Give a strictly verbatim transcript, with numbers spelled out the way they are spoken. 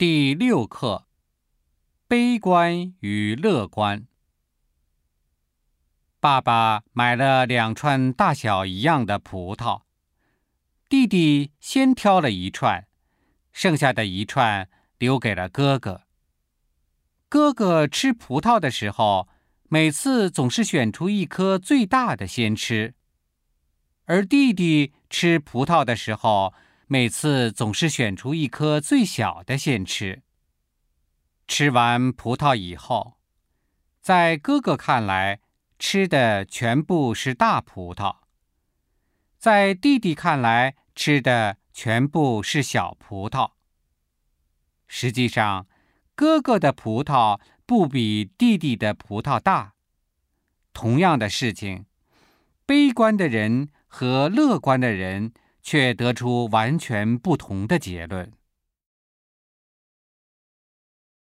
第六课：悲观与乐观。爸爸买了两串大小一样的葡萄，弟弟先挑了一串，剩下的一串留给了哥哥。哥哥吃葡萄的时候，每次总是选出一颗最大的先吃，而弟弟吃葡萄的时候，每次总是选出一颗最小的先吃。吃完葡萄以后，在哥哥看来，吃的全部是大葡萄；在弟弟看来，吃的全部是小葡萄。实际上，哥哥的葡萄不比弟弟的葡萄大。同样的事情，悲观的人和乐观的人却得出完全不同的结论。